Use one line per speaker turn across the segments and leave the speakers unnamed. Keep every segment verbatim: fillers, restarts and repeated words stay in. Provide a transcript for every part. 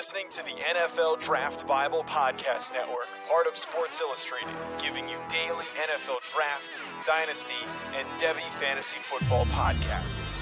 listening to the N F L Draft Bible Podcast Network, part of Sports Illustrated, giving you daily N F L Draft, Dynasty, and Devy Fantasy Football podcasts.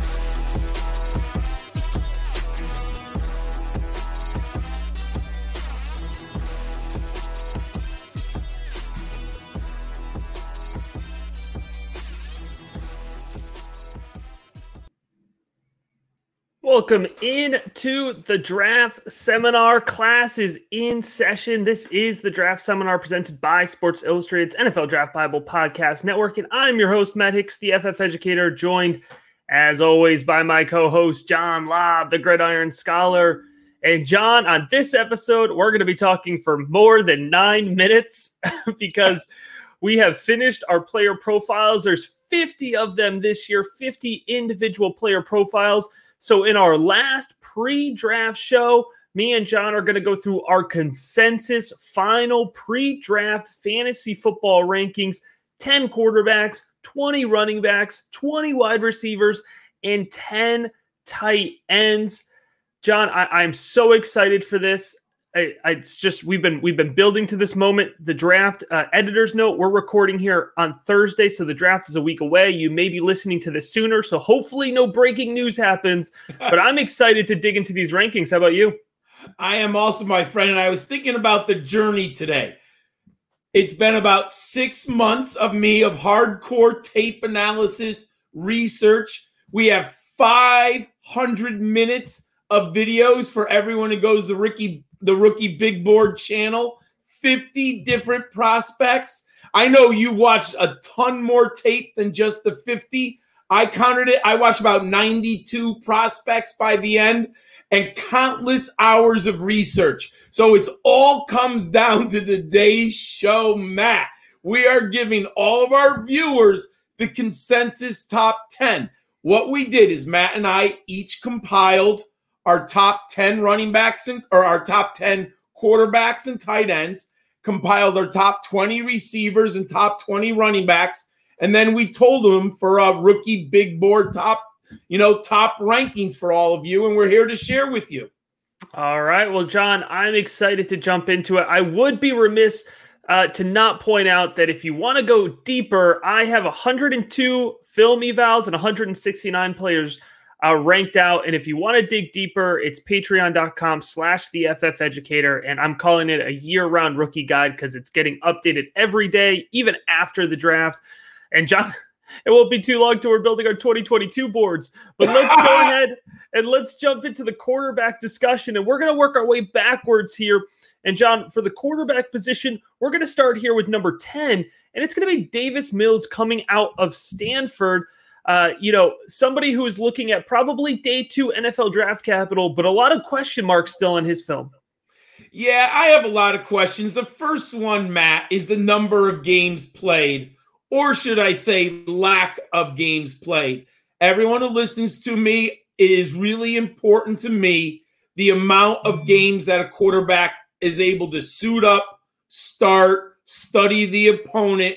Welcome in to the Draft Seminar. Class is in session. This is the Draft Seminar presented by Sports Illustrated's N F L Draft Bible Podcast Network, and I'm your host, Matt Hicks, the F F Educator, joined, as always, by my co-host, John Lobb, the Gridiron Scholar. And John, on this episode, we're going to be talking for more than nine minutes because we have finished our player profiles. There's fifty of them this year, fifty individual player profiles. So in our last pre-draft show, me and John are going to go through our consensus final pre-draft fantasy football rankings, ten quarterbacks, twenty running backs, twenty wide receivers, and ten tight ends. John, I, I'm so excited for this. I, I, it's just we've been we've been building to this moment. The draft uh, editor's note, we're recording here on Thursday, so the draft is a week away. You may be listening to this sooner, so hopefully no breaking news happens. But I'm excited to dig into these rankings. How about you?
I am also, my friend, and I was thinking about the journey today. It's been about six months of me of hardcore tape analysis, research. We have five hundred minutes of videos for everyone who goes to Ricky. the Rookie Big Board channel, fifty different prospects. I know you watched a ton more tape than just the fifty. I counted it. I watched about ninety-two prospects by the end and countless hours of research. So it's all comes down to today's show, Matt. We are giving all of our viewers the consensus top ten. What we did is Matt and I each compiled our top ten running backs and or our top ten quarterbacks and tight ends, compiled our top twenty receivers and top twenty running backs, and then we told them for a Rookie Big Board top, you know, top rankings for all of you, and we're here to share with you.
All right. Well, John, I'm excited to jump into it. I would be remiss uh, to not point out that if you want to go deeper, I have one hundred two film evals and one hundred sixty-nine players Uh, ranked out. And if you want to dig deeper, it's patreon.com slash the FF Educator. And I'm calling it a year-round rookie guide because it's getting updated every day, even after the draft. And John, it won't be too long till we're building our twenty twenty-two boards. But let's go ahead and let's jump into the quarterback discussion. And we're going to work our way backwards here. And John, for the quarterback position, we're going to start here with number ten. And it's going to be Davis Mills coming out of Stanford. Uh, you know, somebody who is looking at probably day two N F L draft capital, but a lot of question marks still on his film.
Yeah, I have a lot of questions. The first one, Matt, is the number of games played, or should I say lack of games played. Everyone who listens to me, it is really important to me the amount of games that a quarterback is able to suit up, start, study the opponent,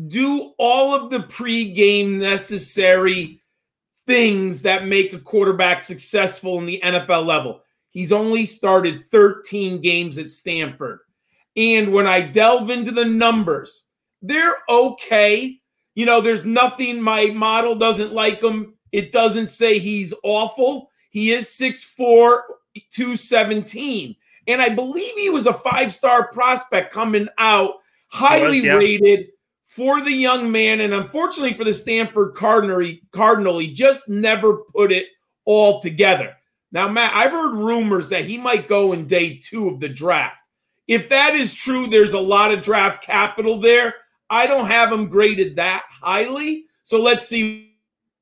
do all of the pre-game necessary things that make a quarterback successful in the N F L level. He's only started thirteen games at Stanford. And when I delve into the numbers, they're okay. You know, there's nothing, my model doesn't like him. It doesn't say he's awful. He is six foot four, two seventeen. And I believe he was a five-star prospect coming out, highly was, yeah. rated. For the young man, and unfortunately for the Stanford Cardinal, he, Cardinal, he just never put it all together. Now, Matt, I've heard rumors that he might go in day two of the draft. If that is true, there's a lot of draft capital there. I don't have him graded that highly, so let's see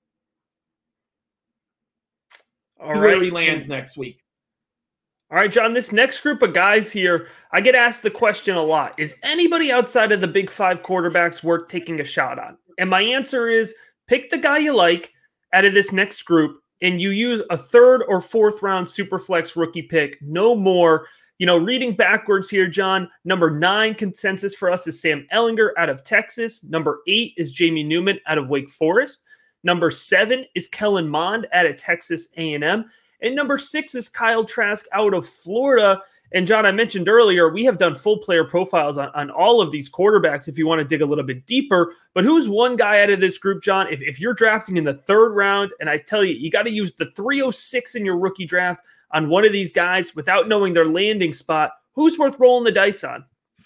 all
where
right.
he lands next week.
All right, John, this next group of guys here, I get asked the question a lot. Is anybody outside of the big five quarterbacks worth taking a shot on? And my answer is pick the guy you like out of this next group, and you use a third or fourth round Superflex rookie pick, no more. You know, reading backwards here, John, number nine consensus for us is Sam Ehlinger out of Texas. Number eight is Jamie Newman out of Wake Forest. Number seven is Kellen Mond out of Texas A and M. And number six is Kyle Trask out of Florida. And John, I mentioned earlier, we have done full player profiles on, on all of these quarterbacks if you want to dig a little bit deeper. But who's one guy out of this group, John? If, if you're drafting in the third round, and I tell you, you got to use the three oh six in your rookie draft on one of these guys without knowing their landing spot, who's worth rolling the dice on?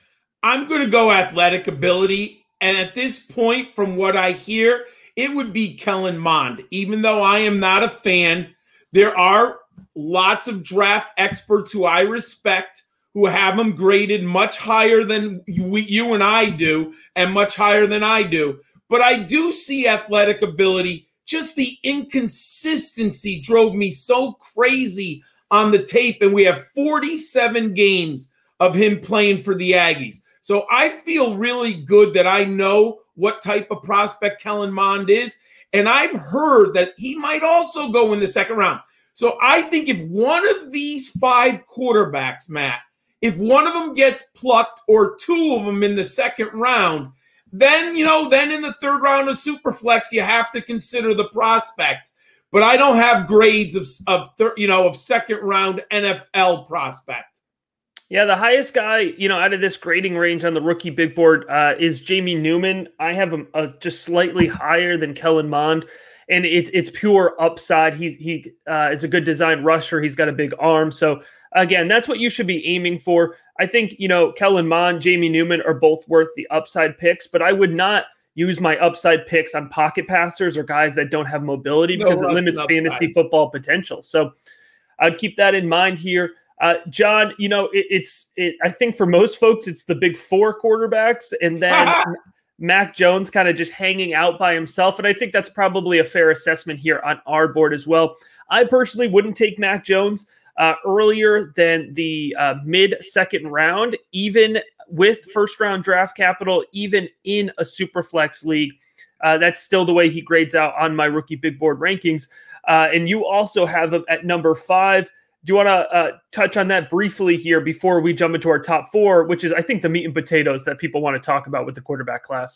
I'm going to go athletic ability. And at this point, from what I hear, it would be Kellen Mond. Even though I am not a fan, there are lots of draft experts who I respect who have him graded much higher than you, you and I do and much higher than I do. But I do see athletic ability. Just the inconsistency drove me so crazy on the tape, and we have forty-seven games of him playing for the Aggies. So I feel really good that I know what type of prospect Kellen Mond is, and I've heard that he might also go in the second round. So I think if one of these five quarterbacks, Matt, if one of them gets plucked or two of them in the second round, then, you know, then in the third round of Superflex, you have to consider the prospect. But I don't have grades of, of thir- you know, of second round N F L prospect.
Yeah, the highest guy, you know, out of this grading range on the rookie big board uh, is Jamie Newman. I have him uh, just slightly higher than Kellen Mond. And it's it's pure upside. He's he uh, is a good design rusher. He's got a big arm. So again, that's what you should be aiming for. I think, you know, Kellen Mond, Jamie Newman are both worth the upside picks, but I would not use my upside picks on pocket passers or guys that don't have mobility because no, it limits fantasy guys. football potential. So I'd keep that in mind here. Uh, John, you know, it, it's it, I think for most folks, it's the big four quarterbacks, and then Mac Jones kind of just hanging out by himself. And I think that's probably a fair assessment here on our board as well. I personally wouldn't take Mac Jones uh, earlier than the uh, mid-second round, even with first-round draft capital, even in a Superflex league. Uh, that's still the way he grades out on my rookie big board rankings. Uh, and you also have him at number five. Do you want to uh, touch on that briefly here before we jump into our top four, which is, I think, the meat and potatoes that people want to talk about with the quarterback class?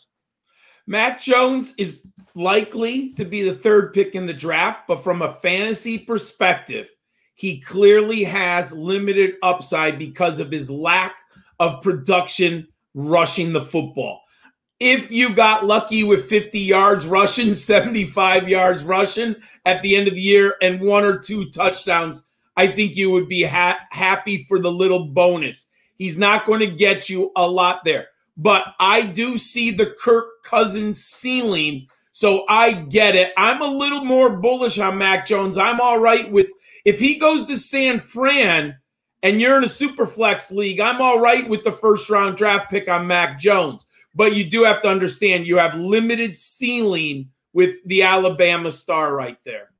Mac Jones is likely to be the third pick in the draft, but from a fantasy perspective, he clearly has limited upside because of his lack of production rushing the football. If you got lucky with fifty yards rushing, seventy-five yards rushing at the end of the year and one or two touchdowns, I think you would be ha- happy for the little bonus. He's not going to get you a lot there. But I do see the Kirk Cousins ceiling, so I get it. I'm a little more bullish on Mac Jones. I'm all right with – if he goes to San Fran and you're in a Superflex league, I'm all right with the first-round draft pick on Mac Jones. But you do have to understand you have limited ceiling with the Alabama star right there.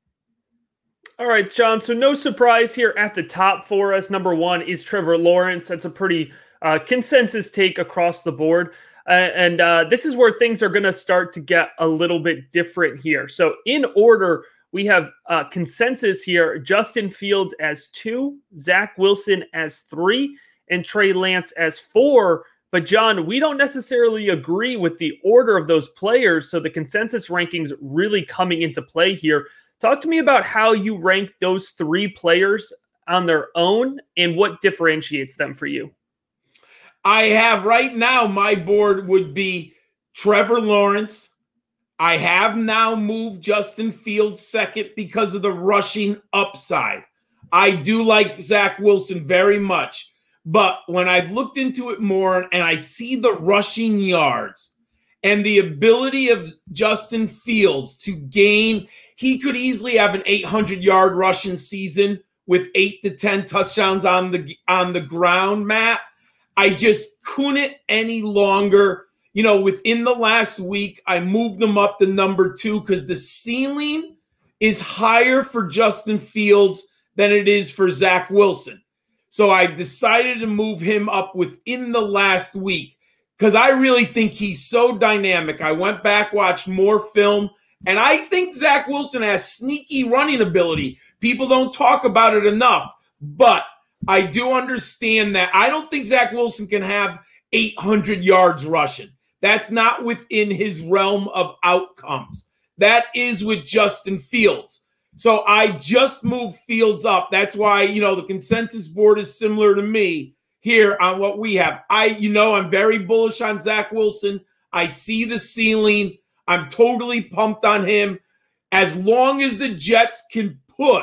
All right, John, so no surprise here at the top for us. Number one is Trevor Lawrence. That's a pretty uh, consensus take across the board. Uh, and uh, this is where things are going to start to get a little bit different here. So in order, we have uh, consensus here, Justin Fields as two, Zach Wilson as three, and Trey Lance as four. But John, we don't necessarily agree with the order of those players. So the consensus rankings really coming into play here. Talk to me about how you rank those three players on their own and what differentiates them for you.
I have right now, my board would be Trevor Lawrence. I have now moved Justin Fields second because of the rushing upside. I do like Zach Wilson very much. But when I've looked into it more and I see the rushing yards and the ability of Justin Fields to gain, he could easily have an eight hundred yard rushing season with eight to ten touchdowns on the on the ground, Matt. I just couldn't any longer. You know, within the last week, I moved them up to number two because the ceiling is higher for Justin Fields than it is for Zach Wilson. So I decided to move him up within the last week because I really think he's so dynamic. I went back, watched more film, and I think Zach Wilson has sneaky running ability. People don't talk about it enough, but I do understand that. I don't think Zach Wilson can have eight hundred yards rushing. That's not within his realm of outcomes. That is with Justin Fields. So I just moved Fields up. That's why, you know, the consensus board is similar to me here on what we have. I, you know, I'm very bullish on Zach Wilson. I see the ceiling. I'm totally pumped on him. As long as the Jets can put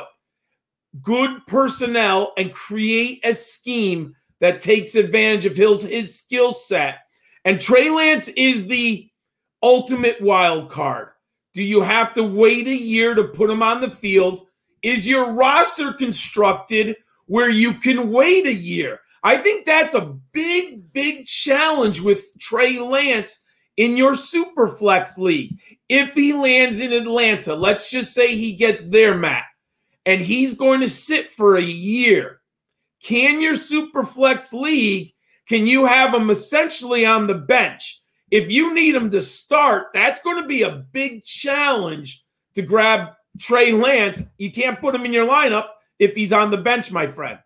good personnel and create a scheme that takes advantage of his, his skill set. And Trey Lance is the ultimate wild card. Do you have to wait a year to put him on the field? Is your roster constructed where you can wait a year? I think that's a big, big challenge with Trey Lance in your Superflex league. If he lands in Atlanta, let's just say he gets there, Matt, and he's going to sit for a year. Can your Superflex league, can you have him essentially on the bench? If you need him to start, that's going to be a big challenge to grab Trey Lance. You can't put him in your lineup if he's on the bench, my friend.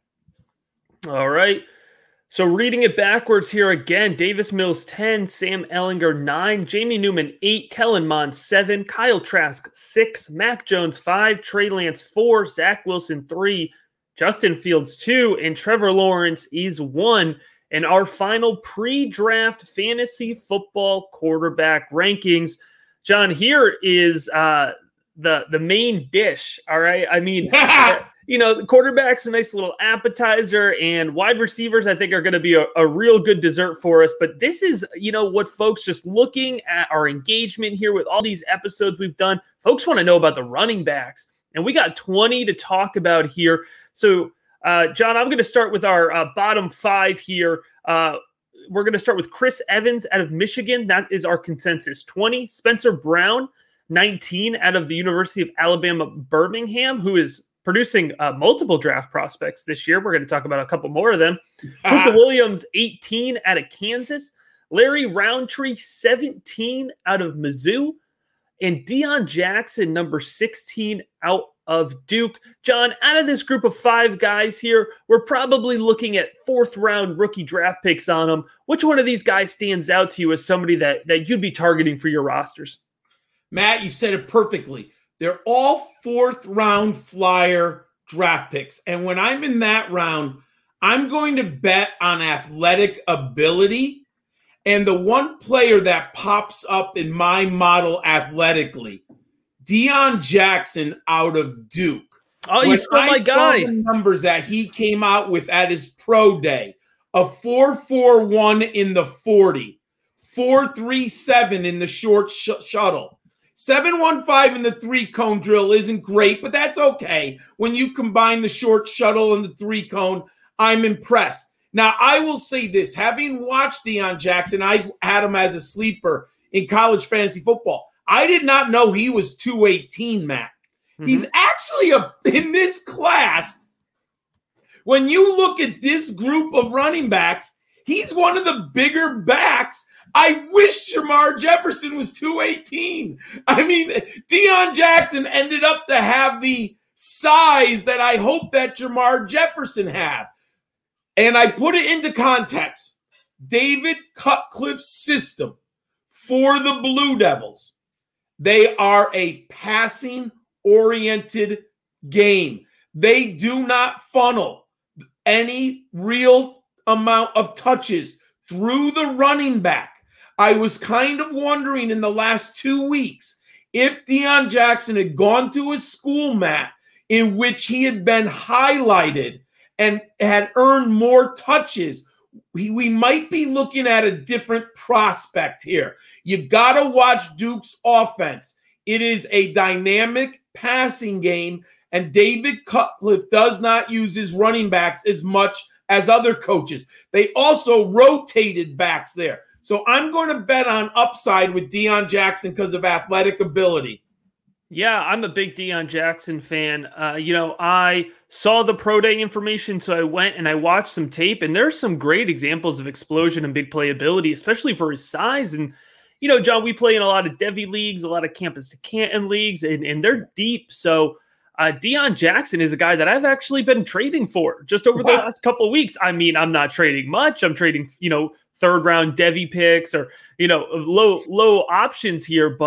All right. So reading it backwards here again, Davis Mills ten, Sam Ehlinger nine, Jamie Newman eight, Kellen Mond seven, Kyle Trask six, Mac Jones five, Trey Lance four, Zach Wilson three, Justin Fields two, and Trevor Lawrence is one. And our final pre-draft fantasy football quarterback rankings. John, here is uh, the, the main dish, all right? I mean, you know, the quarterback's a nice little appetizer, and wide receivers, I think, are going to be a, a real good dessert for us. But this is, you know, what folks, just looking at our engagement here with all these episodes we've done, folks want to know about the running backs. And we got twenty to talk about here. So, Uh, John, I'm going to start with our uh, bottom five here. Uh, we're going to start with Chris Evans out of Michigan. That is our consensus. twenty. Spencer Brown, nineteen, out of the University of Alabama, Birmingham, who is producing uh, multiple draft prospects this year. We're going to talk about a couple more of them. Cooper Williams, eighteen, out of Kansas. Larry Roundtree, seventeen, out of Mizzou. And Deion Jackson, number sixteen, out of Duke. John, out of this group of five guys here, we're probably looking at fourth round rookie draft picks on them. Which one of these guys stands out to you as somebody that, that you'd be targeting for your rosters?
Matt, you said it perfectly. They're all fourth round flyer draft picks. And when I'm in that round, I'm going to bet on athletic ability. And the one player that pops up in my model athletically, Deion Jackson out of Duke.
Oh, you stole my guy.
Saw the numbers that he came out with at his pro day, a four four one in the forty, four three seven in the short sh- shuttle. seven one five in the three-cone drill isn't great, but that's okay. When you combine the short shuttle and the three-cone, I'm impressed. Now, I will say this. Having watched Deion Jackson, I had him as a sleeper in college fantasy football. I did not know he was two eighteen, Matt. Mm-hmm. He's actually a in this class. When you look at this group of running backs, he's one of the bigger backs. I wish Jamar Jefferson was two eighteen. I mean, Deion Jackson ended up to have the size that I hope that Jamar Jefferson had. And I put it into context. David Cutcliffe's system for the Blue Devils, they are a passing-oriented game. They do not funnel any real amount of touches through the running back. I was kind of wondering in the last two weeks if Deion Jackson had gone to a school, Matt, in which he had been highlighted and had earned more touches. We, we might be looking at a different prospect here. You got to watch Duke's offense. It is a dynamic passing game, and David Cutcliffe does not use his running backs as much as other coaches. They also rotated backs there. So I'm going to bet on upside with Deion Jackson because of athletic ability.
Yeah, I'm a big Deion Jackson fan. Uh, you know, I saw the pro day information, so I went and I watched some tape, and there's some great examples of explosion and big playability, especially for his size. And, you know, John, we play in a lot of Devy leagues, a lot of Campus to Canton leagues, and, and they're deep. So uh, Deion Jackson is a guy that I've actually been trading for just over the last couple of weeks. I mean, I'm not trading much. I'm trading, you know, third round Devy picks or, you know, low, low options here, but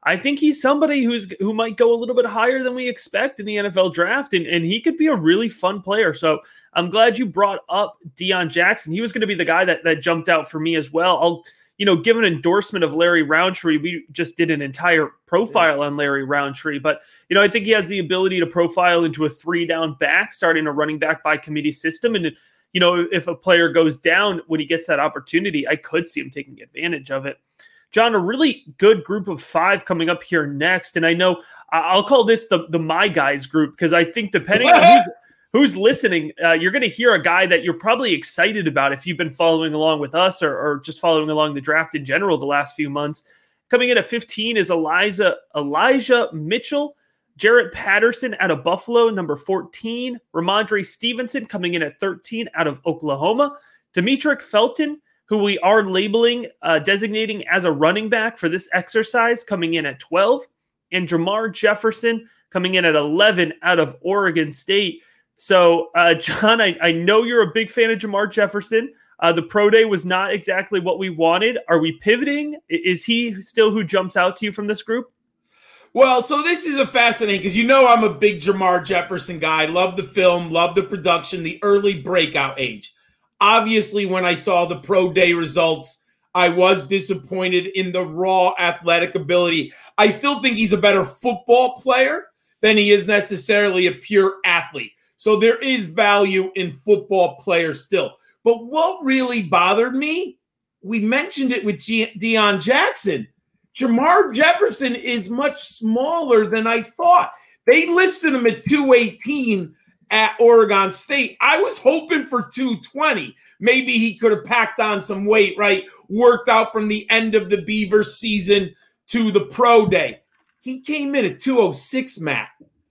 I think he's somebody who's who might go a little bit higher than we expect in the N F L draft, and, and he could be a really fun player. So I'm glad you brought up Deion Jackson. He was going to be the guy that, that jumped out for me as well. I'll, you know, give an endorsement of Larry Roundtree. We just did an entire profile yeah. on Larry Roundtree, but, you know, I think he has the ability to profile into a three down back, starting a running back by committee system. And, you know, if a player goes down when he gets that opportunity, I could see him taking advantage of it. John, a really good group of five coming up here next. And I know I'll call this the, the My Guys group, because I think depending on who's, who's listening, uh, you're going to hear a guy that you're probably excited about if you've been following along with us or, or just following along the draft in general the last few months. Coming in at fifteen is Eliza, Elijah Mitchell. Jarrett Patterson out of Buffalo, number fourteen. Ramondre Stevenson coming in at thirteen out of Oklahoma. Demetric Felton, who we are labeling, uh, designating as a running back for this exercise, coming in at twelve. And Jamar Jefferson coming in at eleven out of Oregon State. So, uh, John, I, I know you're a big fan of Jamar Jefferson. Uh, the pro day was not exactly what we wanted. Are we pivoting? Is he still who jumps out to you from this group?
Well, so this is a fascinating, because you know I'm a big Jamar Jefferson guy. Love the film, love the production, the early breakout age. Obviously, when I saw the pro day results, I was disappointed in the raw athletic ability. I still think he's a better football player than he is necessarily a pure athlete. So there is value in football players still. But what really bothered me, we mentioned it with G- Deion Jackson. Jamar Jefferson is much smaller than I thought. They listed him at two eighteen at Oregon State. I was hoping for two twenty. Maybe he could have packed on some weight, right? Worked out from the end of the Beaver season to the pro day. He came in at two oh six, Matt.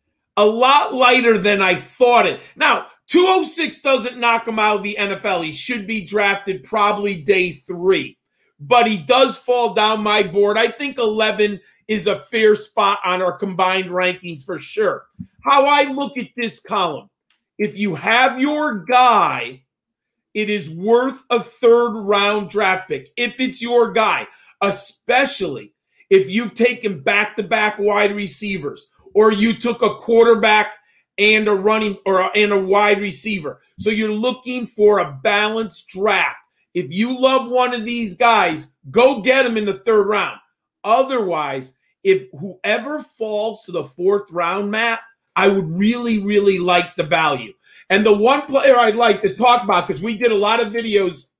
A lot lighter than I thought it. Now, two oh six doesn't knock him out of the N F L. He should be drafted probably day three. But he does fall down my board. I think eleven is a fair spot on our combined rankings for sure. How I look at this column, if you have your guy, it is worth a third round draft pick. If it's your guy, especially if you've taken back-to-back wide receivers, or you took a quarterback and a running or and a wide receiver. So you're looking for a balanced draft. If you love one of these guys, go get him in the third round. Otherwise, if whoever falls to the fourth round, Matt, I would really, really like the value. And the one player I'd like to talk about, because we did a lot of videos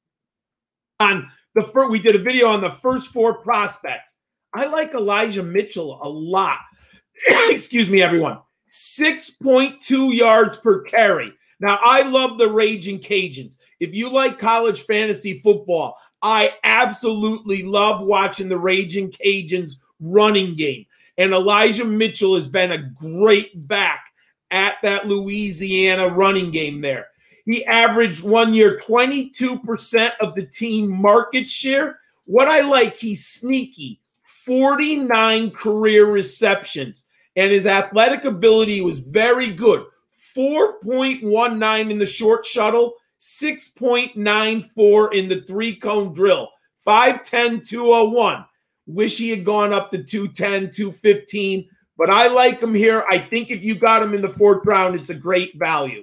on the first, we did a video on the first four prospects. I like Elijah Mitchell a lot. Excuse me, everyone. six point two yards per carry. Now, I love the Raging Cajuns. If you like college fantasy football, I absolutely love watching the Raging Cajuns running game. And Elijah Mitchell has been a great back at that Louisiana running game there. He averaged one year twenty-two percent of the team market share. What I like, he's sneaky. forty-nine career receptions. And his athletic ability was very good. four point one nine in the short shuttle, six point nine four in the three-cone drill, five ten, two oh one. Wish he had gone up to two ten, two fifteen, but I like him here. I think if you got him in the fourth round, it's a great value.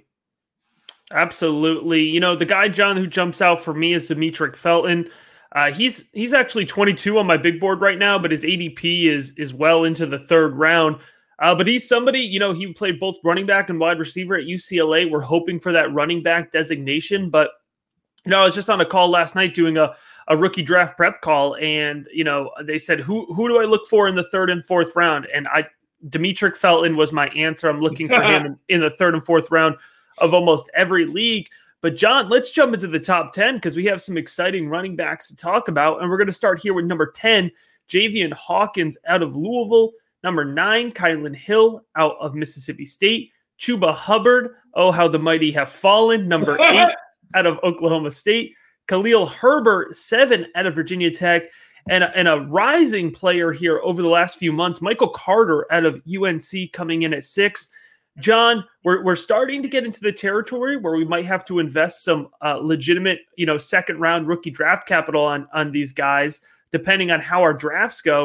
Absolutely. You know, the guy, John, who jumps out for me is Demetric Felton. Uh, he's he's actually twenty-two on my big board right now, but his A D P is is well into the third round. Uh, but he's somebody, you know, he played both running back and wide receiver at U C L A. We're hoping for that running back designation. But, you know, I was just on a call last night doing a, a rookie draft prep call. And, you know, they said, who who do I look for in the third and fourth round? And I Demetric Felton was my answer. I'm looking for him in, in the third and fourth round of almost every league. But, John, let's jump into the top ten because we have some exciting running backs to talk about. And we're going to start here with number ten, Javian Hawkins out of Louisville. Number nine, Kylan Hill out of Mississippi State. Chuba Hubbard, oh, how the mighty have fallen. Number eight out of Oklahoma State. Khalil Herbert, seven out of Virginia Tech. And a, and a rising player here over the last few months, Michael Carter out of U N C coming in at six. John, we're we're starting to get into the territory where we might have to invest some uh, legitimate, you know, second round rookie draft capital on, on these guys, depending on how our drafts go.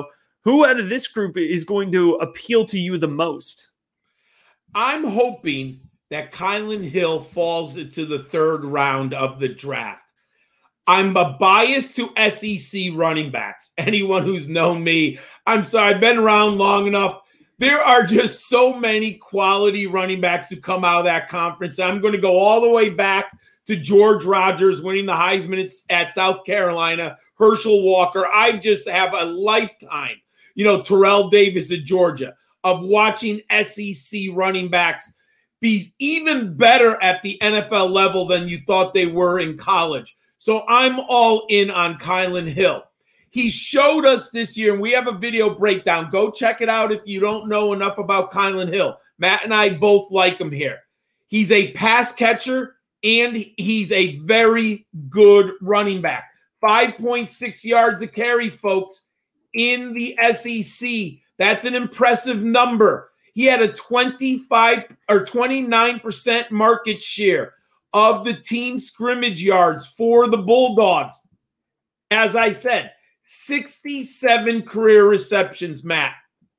who out of this group is going to appeal to you the most?
I'm hoping that Kylan Hill falls into the third round of the draft. I'm a bias to S E C running backs. Anyone who's known me, I'm sorry, I've been around long enough. There are just so many quality running backs who come out of that conference. I'm going to go all the way back to George Rogers winning the Heisman at South Carolina, Herschel Walker. I just have a lifetime, you know, Terrell Davis at Georgia, of watching S E C running backs be even better at the N F L level than you thought they were in college. So I'm all in on Kylan Hill. He showed us this year, and we have a video breakdown. Go check it out if you don't know enough about Kylan Hill. Matt and I both like him here. He's a pass catcher, and he's a very good running back. five point six yards to carry, folks, in the S E C. That's an impressive number. He had a twenty-five or twenty-nine percent market share of the team scrimmage yards for the Bulldogs. As I said, sixty-seven career receptions, Matt.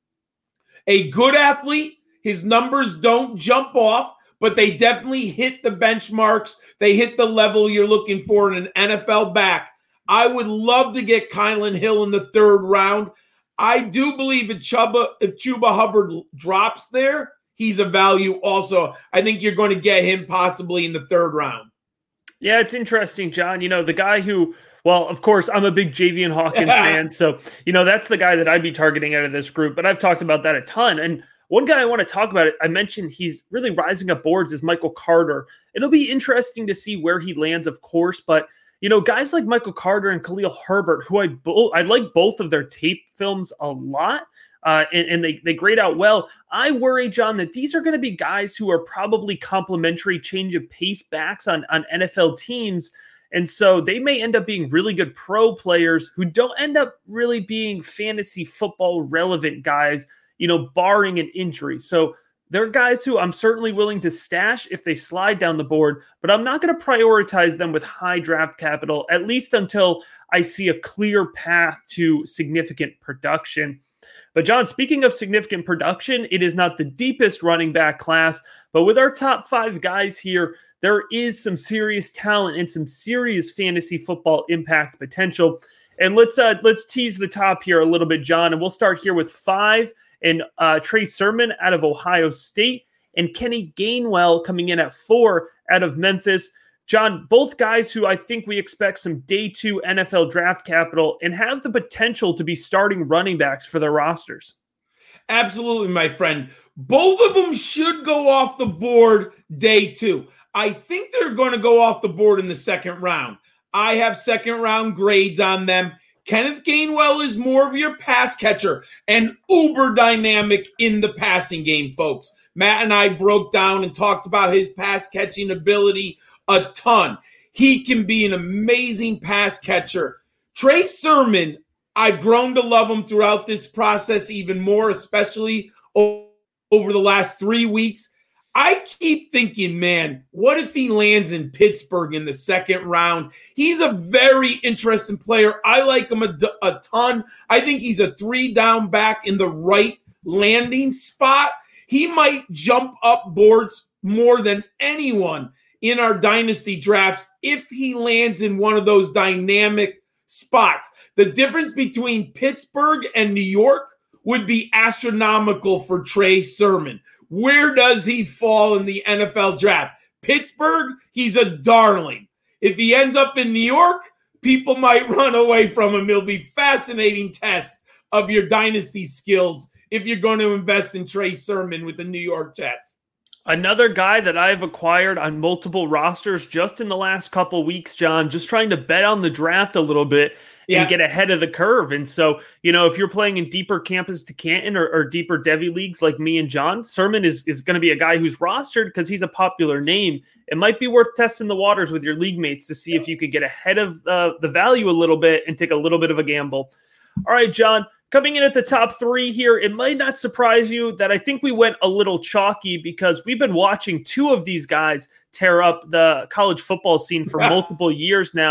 A good athlete. His numbers don't jump off, but they definitely hit the benchmarks. They hit the level you're looking for in an N F L back. I would love to get Kylan Hill in the third round. I do believe if Chuba, if Chuba Hubbard drops there, he's a value also. I think you're going to get him possibly in the third round. Yeah,
it's interesting, John. You know, the guy who, well, of course, I'm a big Javian Hawkins fan. So, you know, that's the guy that I'd be targeting out of this group. But I've talked about that a ton. And one guy I want to talk about, it, I mentioned he's really rising up boards, is Michael Carter. It'll be interesting to see where he lands, of course. But, you know, guys like Michael Carter and Khalil Herbert, who I, bo- I like both of their tape films a lot. Uh, and, and they, they grade out well. I worry, John, that these are going to be guys who are probably complementary change of pace backs on, on N F L teams. And so they may end up being really good pro players who don't end up really being fantasy football relevant guys, you know, barring an injury. So they're guys who I'm certainly willing to stash if they slide down the board, but I'm not going to prioritize them with high draft capital, at least until I see a clear path to significant production. But John, speaking of significant production, it is not the deepest running back class, but with our top five guys here, there is some serious talent and some serious fantasy football impact potential. And let's uh, let's tease the top here a little bit, John, and we'll start here with five. And uh, Trey Sermon out of Ohio State, and Kenny Gainwell coming in at four out of Memphis. John, both guys who I think we expect some day two N F L draft capital and have the potential to be starting running backs for their rosters.
Absolutely, my friend. Both of them should go off the board day two. I think they're going to go off the board in the second round. I have second round grades on them. Kenneth Gainwell is more of your pass catcher and uber dynamic in the passing game, folks. Matt and I broke down and talked about his pass catching ability a ton. He can be an amazing pass catcher. Trey Sermon, I've grown to love him throughout this process even more, especially over the last three weeks. I keep thinking, man, what if he lands in Pittsburgh in the second round? He's a very interesting player. I like him a, a ton. I think he's a three down back in the right landing spot. He might jump up boards more than anyone in our dynasty drafts if he lands in one of those dynamic spots. The difference between Pittsburgh and New York would be astronomical for Trey Sermon. Where does he fall in the N F L draft? Pittsburgh, he's a darling. If he ends up in New York, people might run away from him. It'll be a fascinating test of your dynasty skills if you're going to invest in Trey Sermon with the New York Jets.
Another guy that I've acquired on multiple rosters just in the last couple weeks, John, just trying to bet on the draft a little bit and yeah. get ahead of the curve. And so, you know, if you're playing in deeper Campus to Canton or, or deeper Devy leagues like me and John, Sermon is, is going to be a guy who's rostered because he's a popular name. It might be worth testing the waters with your league mates to see if you could get ahead of uh, the value a little bit and take a little bit of a gamble. All right, John. Coming in at the top three here, it might not surprise you that I think we went a little chalky because we've been watching two of these guys tear up the college football scene for multiple years now.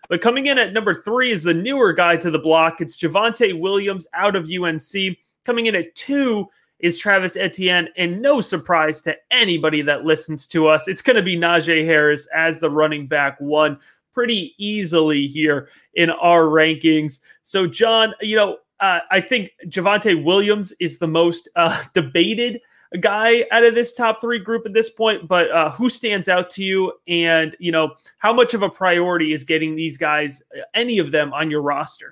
But coming in at number three is the newer guy to the block. It's Javonte Williams out of U N C. Coming in at two is Travis Etienne, and no surprise to anybody that listens to us, it's going to be Najee Harris as the running back one pretty easily here in our rankings. So, John, you know, uh, I think Javonte Williams is the most uh, debated guy out of this top three group at this point, but uh, who stands out to you? And, you know, how much of a priority is getting these guys, any of them, on your roster?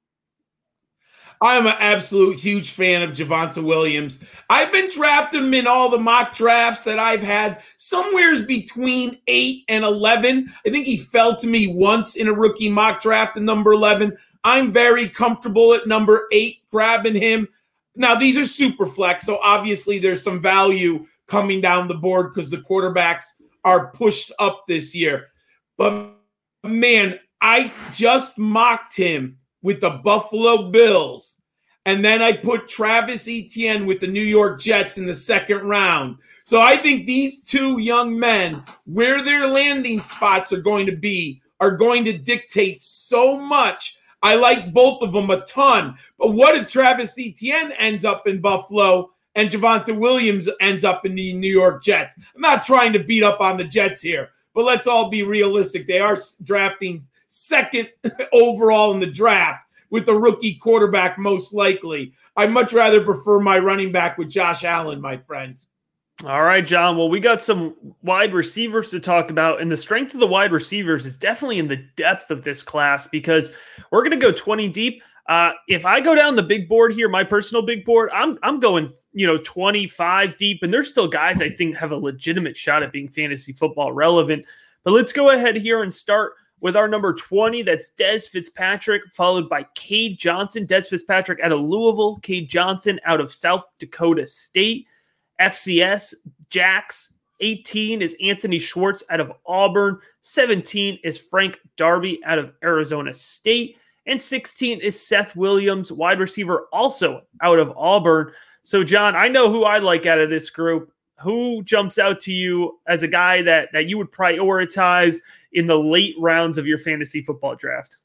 I'm an absolute huge fan of Javonte Williams. I've been drafting him in all the mock drafts that I've had, somewheres between eight and eleven. I think he fell to me once in a rookie mock draft at number eleven. I'm very comfortable at number eight grabbing him. Now, these are super flex, so obviously there's some value coming down the board because the quarterbacks are pushed up this year. But, man, I just mocked him with the Buffalo Bills, and then I put Travis Etienne with the New York Jets in the second round. So I think these two young men, where their landing spots are going to be, are going to dictate so much. I like both of them a ton. But what if Travis Etienne ends up in Buffalo and Javonte Williams ends up in the New York Jets? I'm not trying to beat up on the Jets here, but let's all be realistic. They are drafting second overall in the draft with the rookie quarterback most likely. I'd much rather prefer my running back with Josh Allen, my friends.
All right, John. Well, we got some wide receivers to talk about, and the strength of the wide receivers is definitely in the depth of this class because we're going to go twenty deep. Uh, if I go down the big board here, my personal big board, I'm I'm going, you know, twenty-five deep, and there's still guys I think have a legitimate shot at being fantasy football relevant. But let's go ahead here and start with our number twenty. That's Dez Fitzpatrick, followed by Cade Johnson. Dez Fitzpatrick out of Louisville, Cade Johnson out of South Dakota State. F C S, Jax. eighteen is Anthony Schwartz out of Auburn. seventeen is Frank Darby out of Arizona State. And sixteen is Seth Williams, wide receiver, also out of Auburn. So, John, I know who I like out of this group. Who jumps out to you as a guy that, that you would prioritize in the late rounds of your fantasy football draft?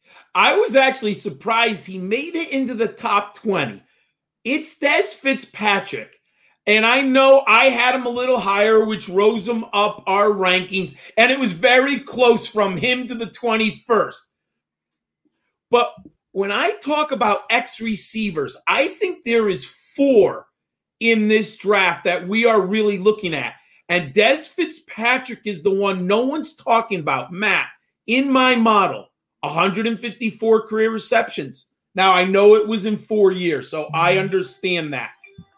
I was actually surprised he made it into the top twenty. It's Dez Fitzpatrick. And I know I had him a little higher, which rose him up our rankings. And it was very close from him to the twenty-first. But when I talk about X receivers, I think there is four in this draft that we are really looking at. And Dez Fitzpatrick is the one no one's talking about. Matt, in my model, one hundred fifty-four career receptions. Now, I know it was in four years, so I understand that.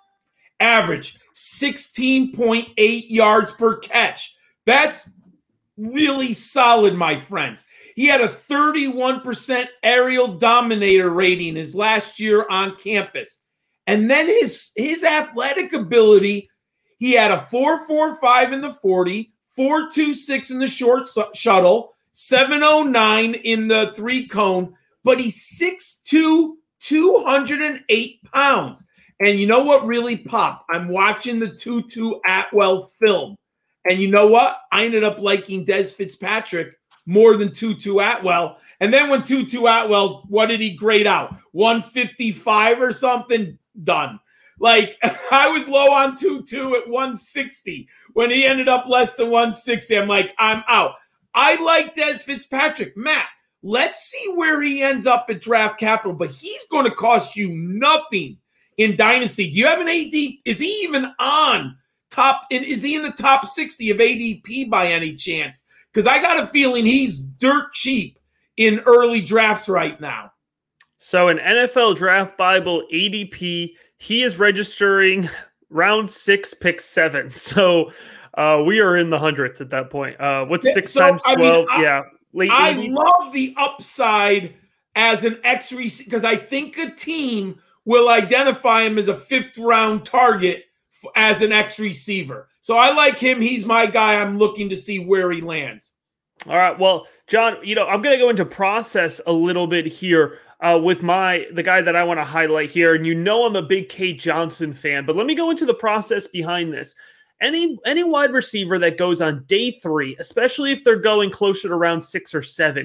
Average sixteen point eight yards per catch. That's really solid, my friends. He had a thirty-one percent aerial dominator rating his last year on campus. And then his, his athletic ability, he had a four four five in the forty, four two six in the short su- shuttle, seven oh nine in the three cone, but he's six two, two hundred eight pounds. And you know what really popped? I'm watching the Tutu Atwell film. And you know what? I ended up liking Dez Fitzpatrick more than Tutu Atwell. And then when Tutu Atwell, what did he grade out? one fifty-five or something? Done. Like, I was low on Tutu at one sixty. When he ended up less than one sixty, I'm like, I'm out. I like Dez Fitzpatrick. Matt, let's see where he ends up at draft capital. But he's going to cost you nothing in Dynasty. Do you have an A D? Is he even on top? Is he in the top sixty of A D P by any chance? Because I got a feeling he's dirt cheap in early drafts right now.
So in N F L Draft Bible A D P, he is registering round six, pick seven. So uh, we are in the hundredth at that point. Uh, what's six so, times twelve? I mean,
I,
yeah, late
I
eighties.
love the upside as an X receiver because I think a team will identify him as a fifth round target f- as an X receiver. So I like him. He's my guy. I'm looking to see where he lands.
All right. Well, John, you know, I'm going to go into process a little bit here uh, with my, the guy that I want to highlight here. And you know, I'm a big Cade Johnson fan, but let me go into the process behind this. Any, any wide receiver that goes on day three, especially if they're going closer to round six or seven,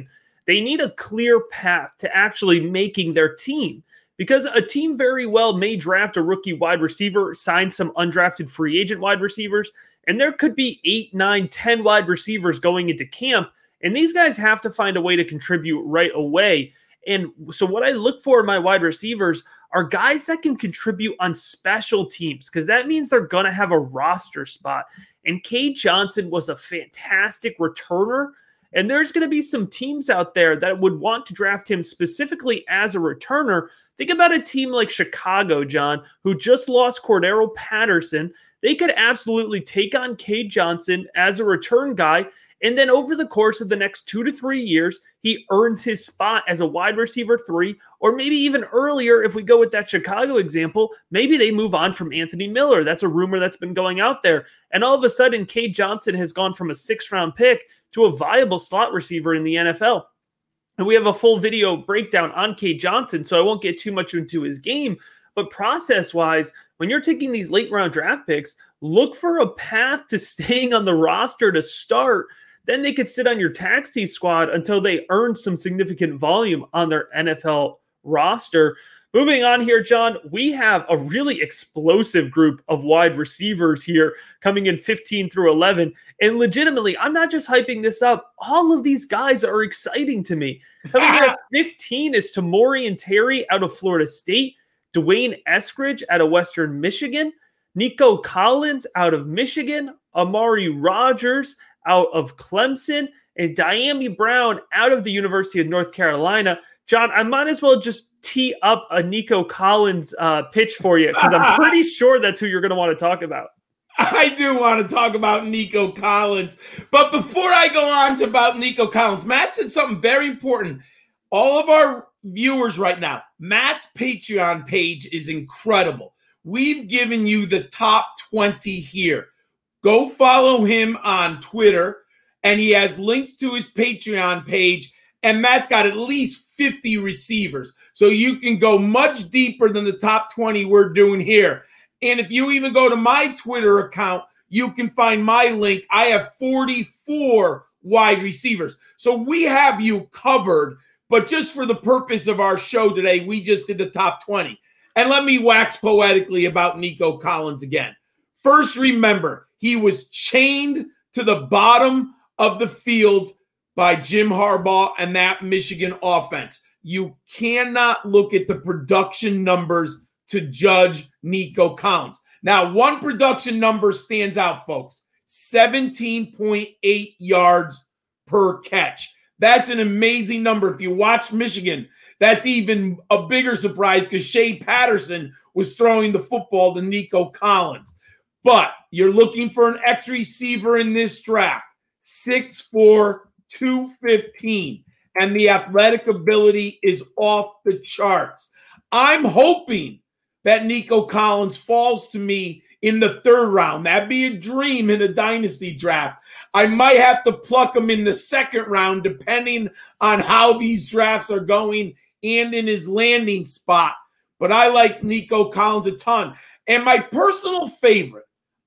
They need a clear path to actually making their team, because a team very well may draft a rookie wide receiver, sign some undrafted free agent wide receivers, and there could be eight, nine, ten wide receivers going into camp, and these guys have to find a way to contribute right away. And so what I look for in my wide receivers are guys that can contribute on special teams, because that means they're going to have a roster spot. And Cade Johnson was a fantastic returner, and there's going to be some teams out there that would want to draft him specifically as a returner. Think about a team like Chicago, John, who just lost Cordero Patterson. They could absolutely take on Cade Johnson as a return guy, and then over the course of the next two to three years, he earns his spot as a wide receiver three, or maybe even earlier, if we go with that Chicago example, maybe they move on from Anthony Miller. That's a rumor that's been going out there. And all of a sudden, Cade Johnson has gone from a sixth-round pick to a viable slot receiver in the N F L. And we have a full video breakdown on Cade Johnson, so I won't get too much into his game. But process-wise, when you're taking these late-round draft picks, look for a path to staying on the roster to start. Then they could sit on your taxi squad until they earn some significant volume on their N F L roster. Moving on here, John, we have a really explosive group of wide receivers here coming in fifteen through eleven. And legitimately, I'm not just hyping this up. All of these guys are exciting to me. Coming in at fifteen is Tamorrion Terry out of Florida State, Dwayne Eskridge out of Western Michigan, Nico Collins out of Michigan, Amari Rogers out of Clemson, and Dyami Brown out of the University of North Carolina. John, I might as well just tee up a Nico Collins uh, pitch for you, because I'm pretty sure that's who you're going to want to talk about.
I do want to talk about Nico Collins. But before I go on to about Nico Collins, Matt said something very important. All of our viewers right now, Matt's Patreon page is incredible. We've given you the top twenty here. Go follow him on Twitter, and he has links to his Patreon page, and Matt's got at least fifty receivers. So you can go much deeper than the top twenty we're doing here. And if you even go to my Twitter account, you can find my link. I have forty-four wide receivers. So we have you covered, but just for the purpose of our show today, we just did the top twenty. And let me wax poetically about Nico Collins again. First, remember, he was chained to the bottom of the field by Jim Harbaugh and that Michigan offense. You cannot look at the production numbers to judge Nico Collins. Now, one production number stands out, folks. seventeen point eight yards per catch. That's an amazing number. If you watch Michigan, that's even a bigger surprise because Shea Patterson was throwing the football to Nico Collins. But you're looking for an X receiver in this draft, six four, two fifteen, and the athletic ability is off the charts. I'm hoping that Nico Collins falls to me in the third round. That'd be a dream in a dynasty draft. I might have to pluck him in the second round, depending on how these drafts are going and in his landing spot. But I like Nico Collins a ton. And my personal favorite,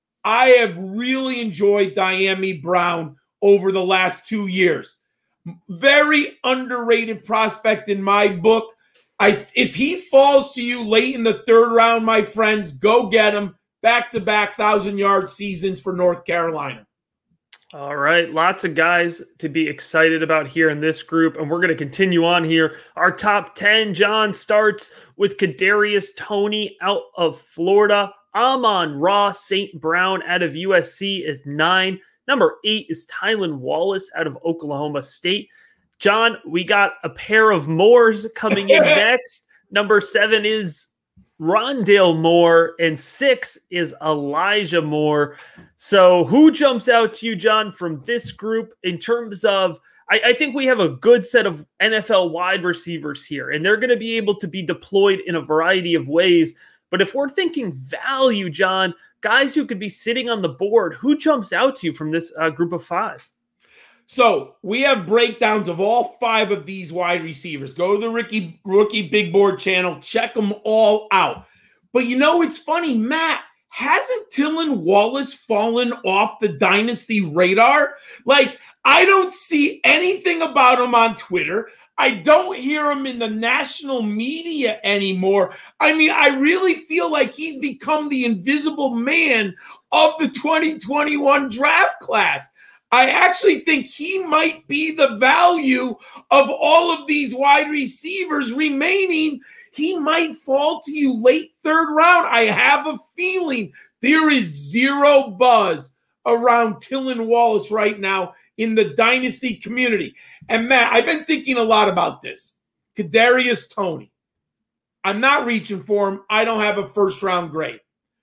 I have really enjoyed Dyami Brown over the last two years. Very underrated prospect in my book. I, if he falls to you late in the third round, my friends, go get him. Back-to-back thousand-yard seasons for North Carolina.
All right, lots of guys to be excited about here in this group, and we're going to continue on here. Our top ten, John, starts with Kadarius Toney out of Florida. Amon-Ra Saint Brown out of U S C is nine. Number eight is Tylan Wallace out of Oklahoma State. John, we got a pair of Moores coming in next. Number seven is Rondale Moore, and six is Elijah Moore. So who jumps out to you, John, from this group in terms of, I, I think we have a good set of N F L wide receivers here, and they're going to be able to be deployed in a variety of ways. But if we're thinking value, John, guys who could be sitting on the board, who jumps out to you from this uh, group of five?
So we have breakdowns of all five of these wide receivers. Go to the Ricky, Rookie Big Board channel. Check them all out. But you know, it's funny, Matt hasn't Tylan Wallace fallen off the dynasty radar? Like, I don't see anything about him on Twitter. I don't hear him in the national media anymore. I mean, I really feel like he's become the invisible man of the twenty twenty-one draft class. I actually think he might be the value of all of these wide receivers remaining. He might fall to you late third round. I have a feeling there is zero buzz around Tylan Wallace right now in the dynasty community. And Matt, I've been thinking a lot about this. Kadarius Toney. I'm not reaching for him. I don't have a first round grade.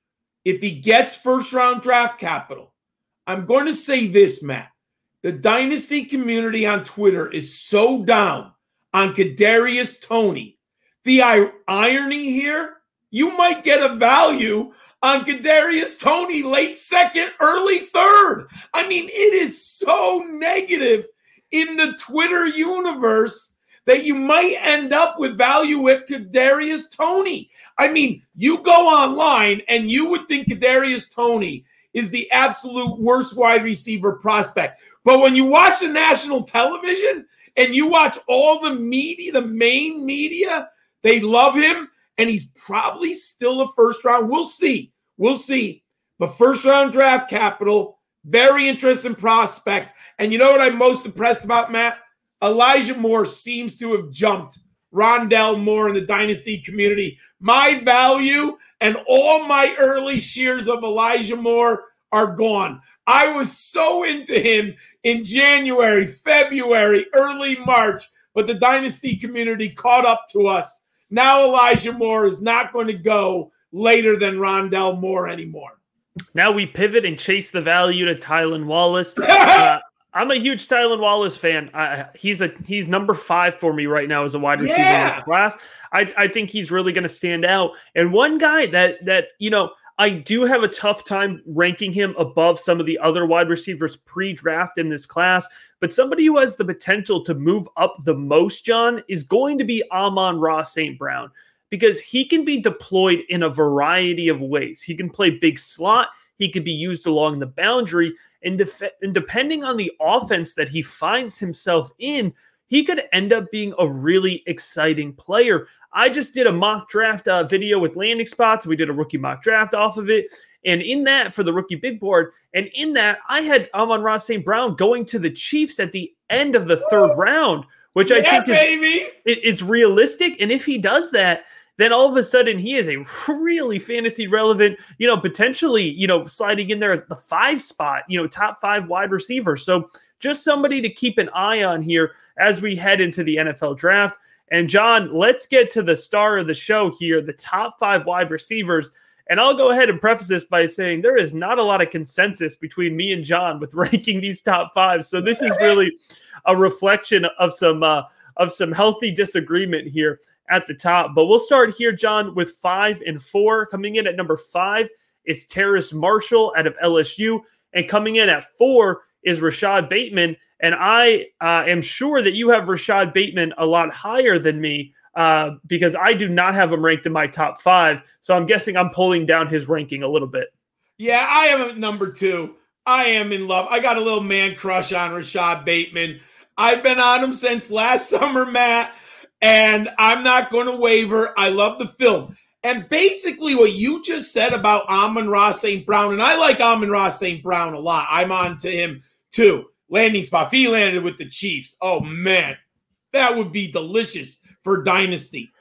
If he gets first round draft capital, I'm going to say this, Matt. The dynasty community on Twitter is so down on Kadarius Toney. The irony here, you might get a value on Kadarius Toney late second, early third. I mean, it is so negative in the Twitter universe that you might end up with value with Kadarius Toney. I mean, you go online and you would think Kadarius Toney is the absolute worst wide receiver prospect. But when you watch the national television and you watch all the media, the main media, they love him, and he's probably still a first round. We'll see. We'll see. But first round draft capital, very interesting prospect. And you know what I'm most impressed about, Matt? Elijah Moore seems to have jumped Rondell Moore in the dynasty community. My value and all my early shares of Elijah Moore are gone. I was so into him in January, February, early March, but the dynasty community caught up to us. Now Elijah Moore is not going to go later than Rondell Moore anymore.
Now we pivot and chase the value to Tylan Wallace. Uh, I'm a huge Tylan Wallace fan. I, he's a he's number five for me right now as a wide receiver yeah. in this class. I, I think he's really going to stand out. And one guy that that you know I do have a tough time ranking him above some of the other wide receivers pre-draft in this class, but somebody who has the potential to move up the most, John, is going to be Amon-Ra Saint Brown, because he can be deployed in a variety of ways. He can play big slot. He could be used along the boundary. And, def- and depending on the offense that he finds himself in, he could end up being a really exciting player. I just did a mock draft uh, video with Landing Spots. We did a rookie mock draft off of it. And in that, for the rookie big board, and in that, I had Amon-Ra Saint Brown going to the Chiefs at the end of the third round, which I
yeah,
think is
baby.
It, it's realistic. And if he does that, then all of a sudden he is a really fantasy relevant, you know, potentially, you know, sliding in there at the five spot, you know, top five wide receiver. So just somebody to keep an eye on here as we head into the N F L draft. And John, let's get to the star of the show here, the top five wide receivers. And I'll go ahead and preface this by saying there is not a lot of consensus between me and John with ranking these top five. So this is really a reflection of some uh, of some healthy disagreement here at the top. But we'll start here, John, with five and four. Coming in at number five is Terrace Marshall out of L S U. And coming in at four is Rashad Bateman. And I uh, am sure that you have Rashad Bateman a lot higher than me uh, because I do not have him ranked in my top five. So I'm guessing I'm pulling down his ranking a little bit.
Yeah, I am at number two. I am in love. I got a little man crush on Rashad Bateman. I've been on him since last summer, Matt, and I'm not going to waver. I love the film. And basically what you just said about Amon-Ra Saint Brown, and I like Amon-Ra Saint Brown a lot. I'm on to him too. Landing spot. If he landed with the Chiefs, oh, man, that would be delicious for Dynasty.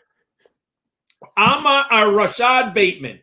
Amon uh, Rashad Bateman.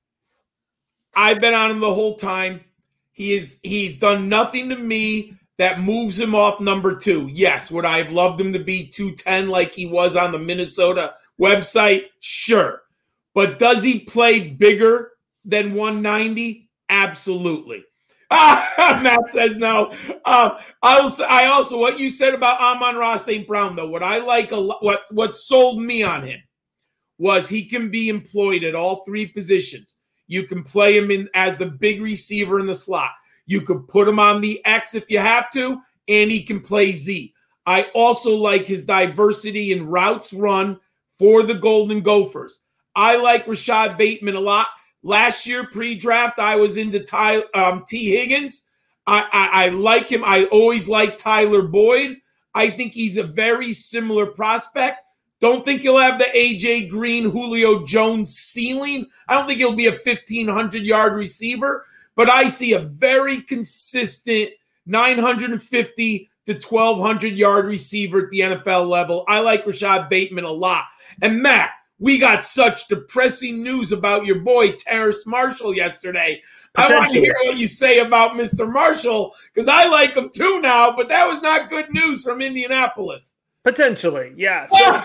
I've been on him the whole time. He is he's done nothing to me that moves him off number two. Yes, would I have loved him to be two ten like he was on the Minnesota website? Sure. But does he play bigger than one ninety? Absolutely. Ah, Matt says no. Uh, I also, I also, what you said about Amon-Ra Saint Brown, though, what I like a lot, what what sold me on him was he can be employed at all three positions. You can play him in as the big receiver in the slot. You could put him on the X if you have to, and he can play Z. I also like his diversity in routes run for the Golden Gophers. I like Rashad Bateman a lot. Last year, pre-draft, I was into Ty, um, T. Higgins. I, I, I like him. I always like Tyler Boyd. I think he's a very similar prospect. Don't think he'll have the A J Green, Julio Jones ceiling. I don't think he'll be a fifteen hundred yard receiver, but I see a very consistent nine fifty to twelve hundred yard receiver at the N F L level. I like Rashad Bateman a lot. And Matt, we got such depressing news about your boy, Terrace Marshall, yesterday. I want to hear what you say about Mister Marshall, because I like him too now, but that was not good news from Indianapolis.
Potentially, yeah. So,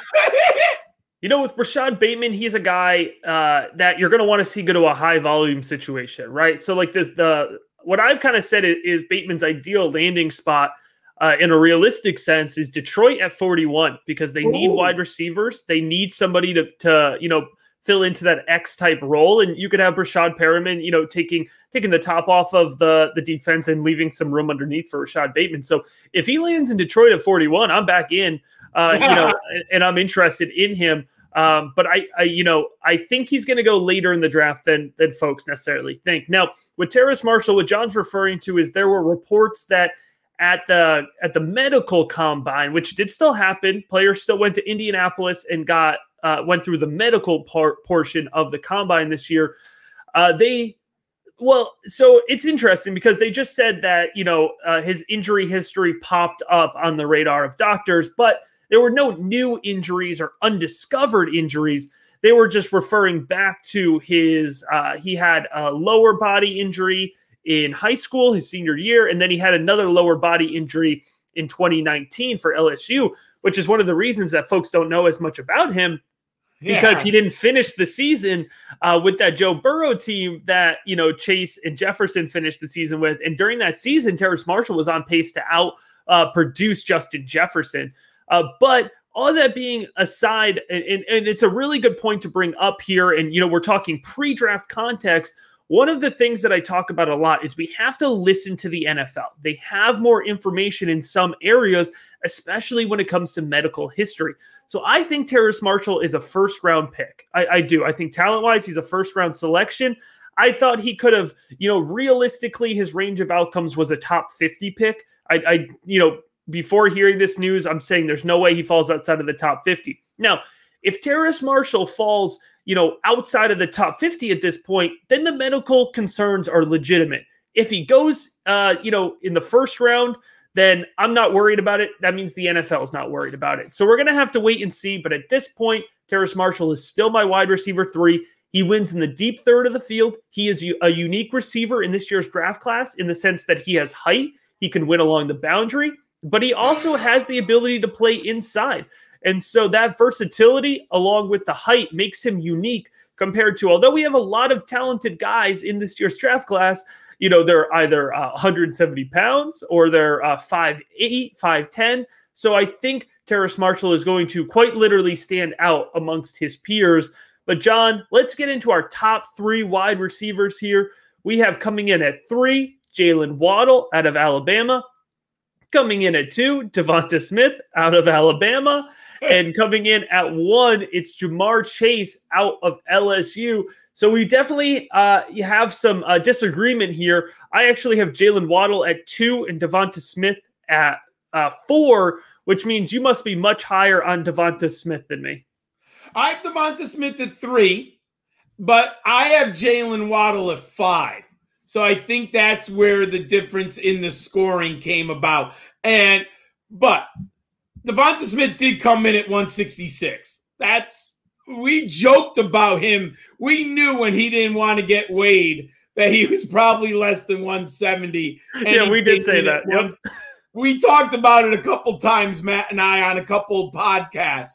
you know, with Rashad Bateman, he's a guy uh, that you're going to want to see go to a high volume situation, right? So like this, the what I've kind of said is, is Bateman's ideal landing spot uh, in a realistic sense is Detroit at forty-one, because they need Ooh. wide receivers. They need somebody to, to, you know, fill into that X type role. And you could have Rashad Perriman, you know, taking, taking the top off of the, the defense and leaving some room underneath for Rashad Bateman. So if he lands in Detroit at forty-one, I'm back in, uh, you know, and, and I'm interested in him. Um, but I, I, you know, I think he's going to go later in the draft than, than folks necessarily think. Now with Terrace Marshall, what John's referring to is there were reports that at the, at the medical combine, which did still happen, players still went to Indianapolis and got, Uh, went through the medical part portion of the combine this year. Uh, they, well, so it's interesting because they just said that, you know, uh, his injury history popped up on the radar of doctors, but there were no new injuries or undiscovered injuries. They were just referring back to his, uh, he had a lower body injury in high school, his senior year, and then he had another lower body injury in twenty nineteen for L S U, which is one of the reasons that folks don't know as much about him. Because yeah. he didn't finish the season uh, with that Joe Burrow team that, you know, Chase and Jefferson finished the season with. And during that season, Terrace Marshall was on pace to out uh, produce Justin Jefferson. Uh, but all that being aside, and, and, and it's a really good point to bring up here. And, you know, we're talking pre-draft context. One of the things that I talk about a lot is we have to listen to the N F L. They have more information in some areas, especially when it comes to medical history. So I think Terrace Marshall is a first round pick. I, I do. I think talent wise, he's a first round selection. I thought he could have, you know, realistically, his range of outcomes was a top fifty pick. I, I, you know, before hearing this news, I'm saying there's no way he falls outside of the top fifty. Now, if Terrace Marshall falls, you know, outside of the top fifty at this point, then the medical concerns are legitimate. If he goes, uh, you know, in the first round, then I'm not worried about it. That means the N F L is not worried about it. So we're going to have to wait and see. But at this point, Terrace Marshall is still my wide receiver three. He wins in the deep third of the field. He is a unique receiver in this year's draft class in the sense that he has height. He can win along the boundary, but he also has the ability to play inside. And so that versatility along with the height makes him unique compared to, although we have a lot of talented guys in this year's draft class, you know, they're either uh, one hundred seventy pounds or they're uh, five eight, five ten. So I think Terrace Marshall is going to quite literally stand out amongst his peers. But John, let's get into our top three wide receivers here. We have coming in at three, Jalen Waddle out of Alabama. Coming in at two, Devonta Smith out of Alabama. And coming in at one, it's Jamar Chase out of L S U. So we definitely uh, have some uh, disagreement here. I actually have Jalen Waddle at two and Devonta Smith at uh, four, which means you must be much higher on Devonta Smith than me.
I have Devonta Smith at three, but I have Jalen Waddle at five. So I think that's where the difference in the scoring came about. And but Devonta Smith did come in at one sixty-six. That's we joked about him. We knew when he didn't want to get weighed that he was probably less than one seventy.
Yeah, we did say that. Yep.
We talked about it a couple times, Matt and I, on a couple of podcasts.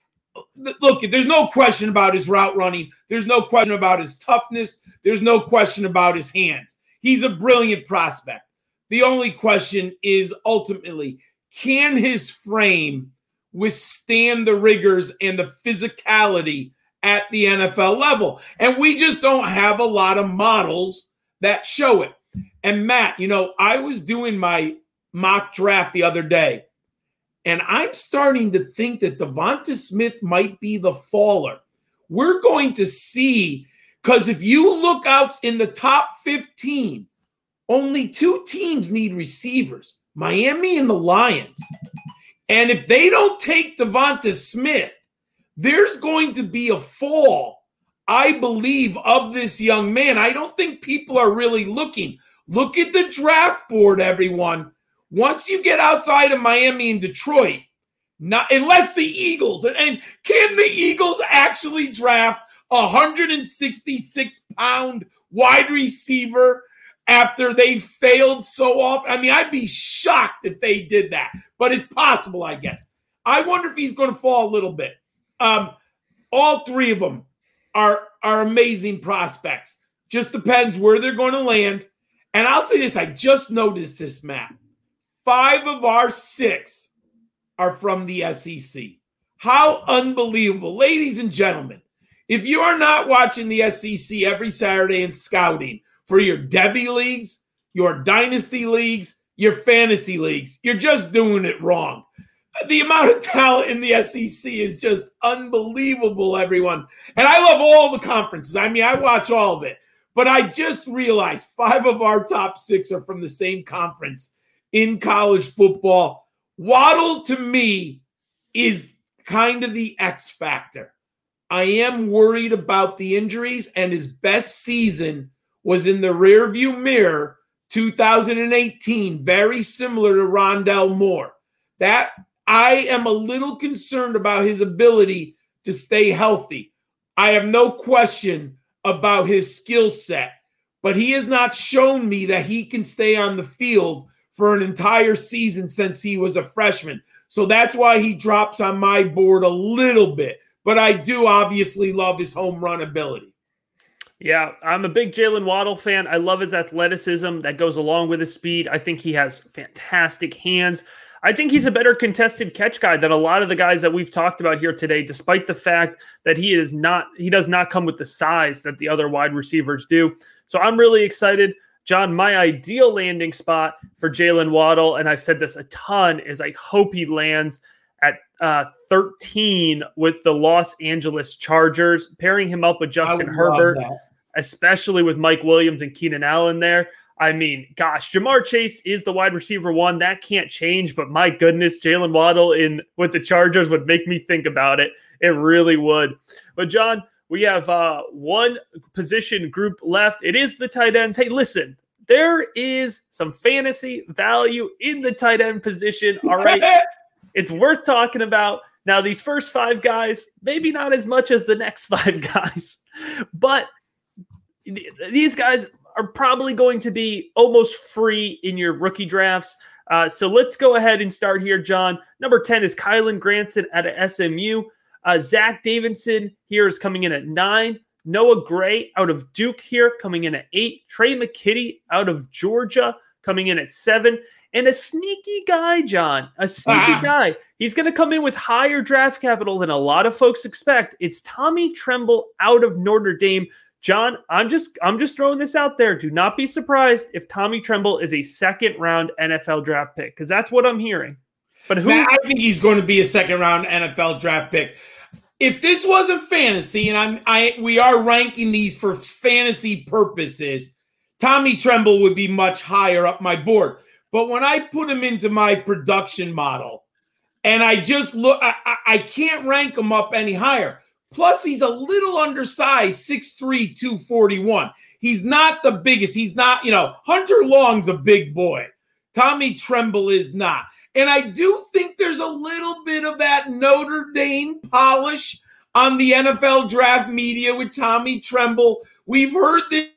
Look, there's no question about his route running. There's no question about his toughness. There's no question about his hands. He's a brilliant prospect. The only question is ultimately, can his frame withstand the rigors and the physicality at the N F L level? And we just don't have a lot of models that show it. And Matt, you know, I was doing my mock draft the other day, and I'm starting to think that Devonta Smith might be the faller. We're going to see Because if you look out in the top fifteen, only two teams need receivers, Miami and the Lions. And if they don't take Devonta Smith, there's going to be a fall, I believe, of this young man. I don't think people are really looking. Look at the draft board, everyone. Once you get outside of Miami and Detroit, not unless the Eagles, and, and can the Eagles actually draft a one hundred sixty-six pound wide receiver after they failed so often? I mean, I'd be shocked if they did that, but it's possible, I guess. I wonder if he's going to fall a little bit. Um, all three of them are, are amazing prospects. Just depends where they're going to land. And I'll say this, I just noticed this, Matt. Five of our six are from the S E C. How unbelievable. Ladies and gentlemen, if you are not watching the S E C every Saturday and scouting for your Devy leagues, your dynasty leagues, your fantasy leagues, you're just doing it wrong. The amount of talent in the S E C is just unbelievable, everyone. And I love all the conferences. I mean, I watch all of it. But I just realized five of our top six are from the same conference in college football. Waddle, to me, is kind of the X factor. I am worried about the injuries, and his best season was in the rearview mirror, two thousand eighteen, very similar to Rondell Moore. That I am a little concerned about his ability to stay healthy. I have no question about his skill set, but he has not shown me that he can stay on the field for an entire season since he was a freshman. So that's why he drops on my board a little bit. But I do obviously love his home run ability.
Yeah, I'm a big Jalen Waddle fan. I love his athleticism that goes along with his speed. I think he has fantastic hands. I think he's a better contested catch guy than a lot of the guys that we've talked about here today, despite the fact that he is not, he does not come with the size that the other wide receivers do. So I'm really excited. John, my ideal landing spot for Jalen Waddle, and I've said this a ton, is I hope he lands at uh, thirteen with the Los Angeles Chargers, pairing him up with Justin Herbert, that. especially with Mike Williams and Keenan Allen there. I mean, gosh, Jamar Chase is the wide receiver one. That can't change, but my goodness, Jalen Waddle in with the Chargers would make me think about it. It really would. But, John, we have uh, one position group left. It is the tight ends. Hey, listen, there is some fantasy value in the tight end position, all right? It's worth talking about. Now, these first five guys, maybe not as much as the next five guys, but these guys are probably going to be almost free in your rookie drafts. Uh, so let's go ahead and start here, John. Number ten is Kylen Granson out of S M U. Uh, Zach Davidson here is coming in at nine. Noah Gray out of Duke here coming in at eight. Trey McKitty out of Georgia coming in at seven. And a sneaky guy, John, a sneaky ah. guy. He's going to come in with higher draft capital than a lot of folks expect. It's Tommy Tremble out of Notre Dame. John, I'm just I'm just throwing this out there. Do not be surprised if Tommy Tremble is a second round N F L draft pick, because that's what I'm hearing. But who?
Man, I think he's going to be a second round N F L draft pick. If this wasn't fantasy, and I'm I we are ranking these for fantasy purposes, Tommy Tremble would be much higher up my board. But when I put him into my production model, and I just look, I, I, I can't rank him up any higher. Plus, he's a little undersized, six three, two forty-one. He's not the biggest. He's not, you know, Hunter Long's a big boy. Tommy Tremble is not. And I do think there's a little bit of that Notre Dame polish on the N F L draft media with Tommy Tremble. We've heard this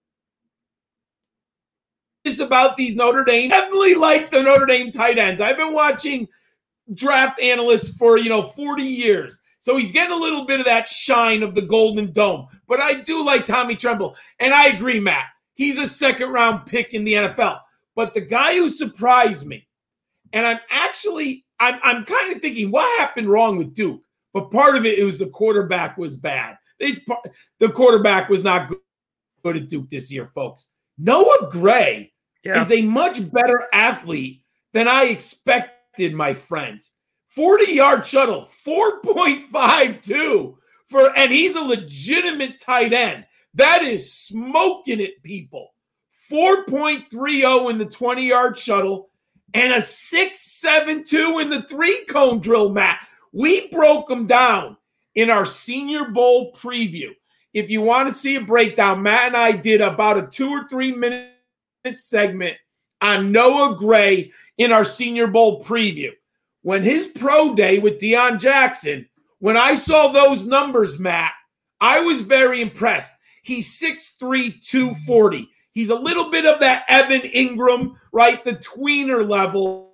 about these Notre Dame. Definitely like the Notre Dame tight ends. I've been watching draft analysts for, you know, forty years. So he's getting a little bit of that shine of the Golden Dome. But I do like Tommy Tremble. And I agree, Matt. He's a second-round pick in the N F L. But the guy who surprised me, and I'm actually, I'm, I'm kind of thinking, what happened wrong with Duke? But part of it, it was the quarterback was bad. It's, the quarterback was not good, good at Duke this year, folks. Noah Gray yeah. is a much better athlete than I expected, my friends. forty-yard shuttle, four point five two for, and he's a legitimate tight end. That is smoking it, people. four point three oh in the twenty-yard shuttle and a six seven two in the three-cone drill, Matt. We broke them down in our Senior Bowl preview. If you want to see a breakdown, Matt and I did about a two or three minute segment on Noah Gray in our Senior Bowl preview. When his pro day with Deion Jackson, when I saw those numbers, Matt, I was very impressed. He's six three, two forty. He's a little bit of that Evan Ingram, right? The tweener level.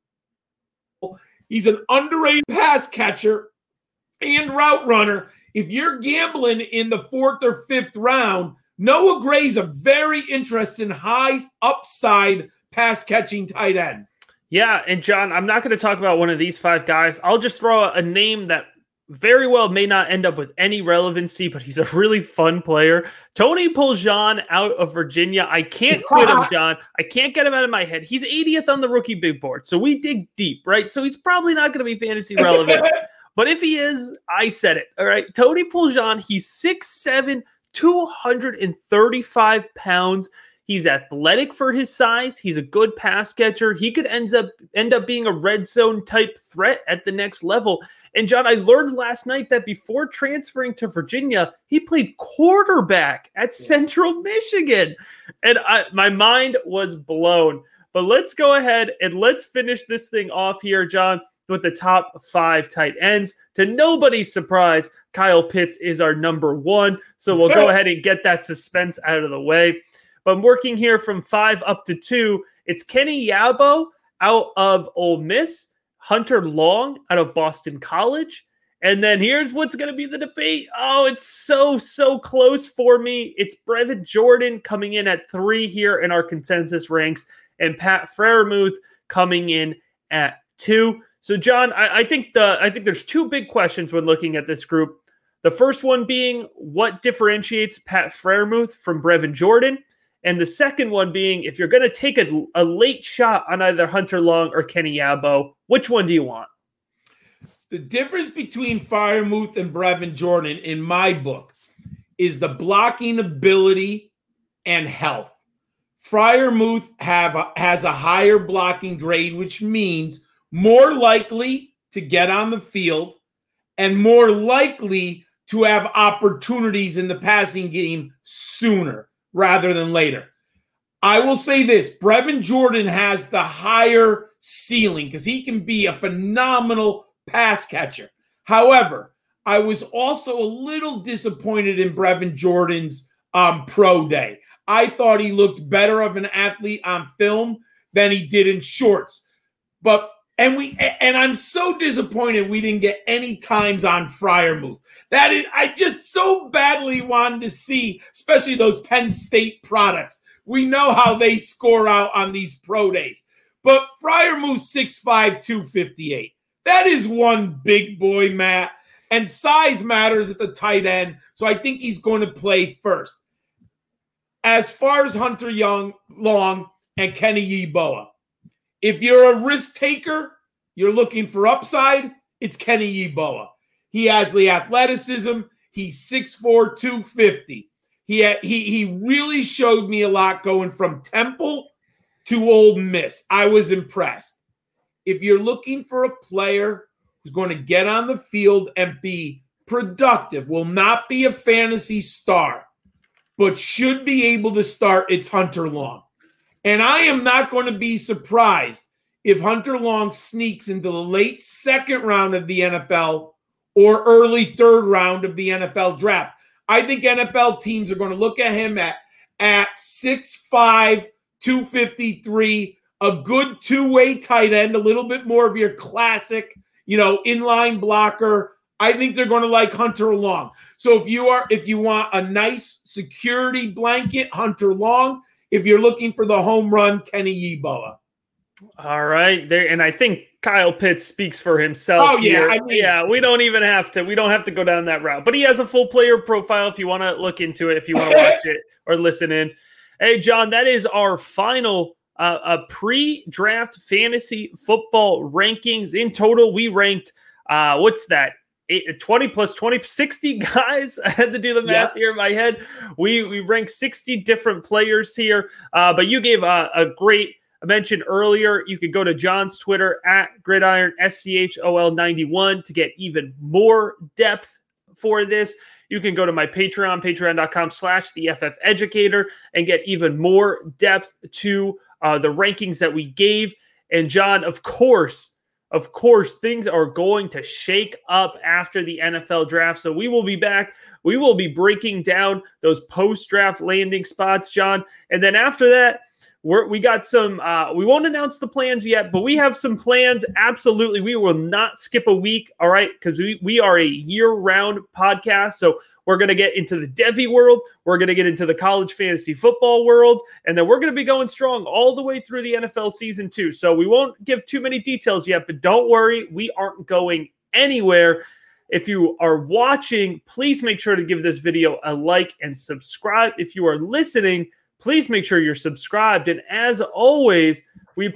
He's an underrated pass catcher and route runner. If you're gambling in the fourth or fifth round, Noah Gray's a very interesting high upside pass catching tight end.
Yeah, and John, I'm not going to talk about one of these five guys. I'll just throw a name that very well may not end up with any relevancy, but he's a really fun player. Tony Poljan out of Virginia. I can't quit him, John. I can't get him out of my head. He's eightieth on the rookie big board, so we dig deep, right? So he's probably not going to be fantasy relevant. But if he is, I said it, all right? Tony Poljan, he's six seven, two thirty-five pounds. He's athletic for his size. He's a good pass catcher. He could end up, end up being a red zone type threat at the next level. And John, I learned last night that before transferring to Virginia, he played quarterback at Central Michigan. And I, my mind was blown. But let's go ahead and let's finish this thing off here, John, with the top five tight ends. To nobody's surprise, Kyle Pitts is our number one. So we'll go ahead and get that suspense out of the way. But I'm working here from five up to two. It's Kenny Yabo out of Ole Miss, Hunter Long out of Boston College. And then here's what's going to be the debate. Oh, it's so, so close for me. It's Brevin Jordan coming in at three here in our consensus ranks, and Pat Freiermuth coming in at two. So, John, I, I think the I think there's two big questions when looking at this group. The first one being, what differentiates Pat Freiermuth from Brevin Jordan? And the second one being, if you're going to take a, a late shot on either Hunter Long or Kenny Yabo, which one do you want?
The difference between Freiermuth and Brevin Jordan, in my book, is the blocking ability and health. Freiermuth have a, has a higher blocking grade, which means more likely to get on the field and more likely to have opportunities in the passing game sooner rather than later. I will say this, Brevin Jordan has the higher ceiling because he can be a phenomenal pass catcher. However, I was also a little disappointed in Brevin Jordan's um, pro day. I thought he looked better of an athlete on film than he did in shorts. But and we and I'm so disappointed we didn't get any times on Freiermuth. That is, I just so badly wanted to see, especially those Penn State products. We know how they score out on these pro days. But Freiermuth six five, two fifty-eight. That is one big boy, Matt. And size matters at the tight end, so I think he's going to play first. As far as Hunter Young, Long, and Kenny Yeboah, if you're a risk taker, you're looking for upside, it's Kenny Yeboah. He has the athleticism. He's six four, two fifty. He, had, he, he really showed me a lot going from Temple to Ole Miss. I was impressed. If you're looking for a player who's going to get on the field and be productive, will not be a fantasy star, but should be able to start, it's Hunter Long. And I am not going to be surprised if Hunter Long sneaks into the late second round of the N F L or early third round of the N F L draft. I think N F L teams are going to look at him at, at six five, two fifty-three, a good two-way tight end, a little bit more of your classic, you know, inline blocker. I think they're going to like Hunter Long. So if you are, if you want a nice security blanket, Hunter Long. If you're looking for the home run, Kenny Yeboah.
All right, there, and I think Kyle Pitts speaks for himself.
Oh yeah,
here.
I mean,
yeah. We don't even have to. We don't have to go down that route. But he has a full player profile. If you want to look into it, if you want to watch it or listen in. Hey, John, that is our final uh, a pre-draft fantasy football rankings. In total, we ranked uh, what's that? eight, twenty plus twenty, sixty guys. I had to do the math
yeah.
here in my head. We we ranked sixty different players here, uh, but you gave a, a great I mentioned earlier. You could go to John's Twitter at Gridiron S C H O L ninety-one to get even more depth for this. You can go to my Patreon, patreon.com slash the FF Educator, and get even more depth to uh, the rankings that we gave. And John, of course, of course, things are going to shake up after the N F L draft. So we will be back. We will be breaking down those post-draft landing spots, John. And then after that, We're, we got some, uh, we won't announce the plans yet, but we have some plans. Absolutely. We will not skip a week. All right. Because we, we are a year-round podcast. So we're going to get into the Devy world. We're going to get into the college fantasy football world. And then we're going to be going strong all the way through the N F L season too. So we won't give too many details yet, but don't worry. We aren't going anywhere. If you are watching, please make sure to give this video a like and subscribe. If you are listening, please make sure you're subscribed. And as always, we